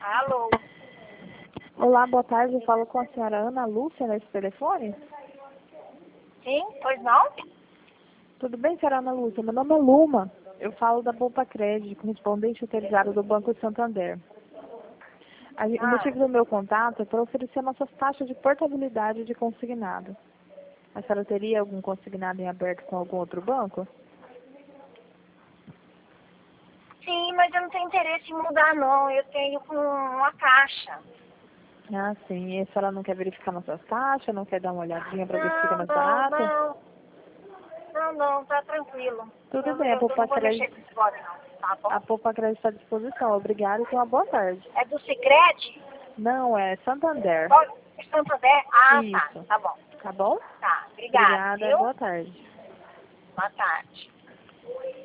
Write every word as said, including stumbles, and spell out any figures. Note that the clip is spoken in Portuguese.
Alô? Olá, boa tarde. Eu falo com a senhora Ana Lúcia nesse telefone. Sim? Pois não? Tudo bem, senhora Ana Lúcia? Meu nome é Luma. Eu falo da Poupa Crédito, correspondente autorizado do Banco de Santander. A gen- O Ah, motivo do meu contato é para oferecer nossas taxas de portabilidade de consignado. A senhora teria algum consignado em aberto com algum outro banco? sim, mas eu não tenho interesse em mudar, não. Eu tenho com uma caixa. Ah, sim. E a senhora não quer verificar nossas taxas? Não quer dar uma olhadinha para ver se fica Não, mais não, barato? não. Não, não, tá tranquilo. Tudo Eu, bem, a eu, eu Poupa não vou mexer Crédito, com esse código, não. Tá a bom? Poupa Crédito está à disposição. Obrigada e tenha uma boa tarde. É do Sicredi? Não, é Santander. Qual- É Santander? Ah, tá. Isso. Tá bom. Tá bom? Tá. Obrigada, Obrigada, viu? boa tarde. Boa tarde.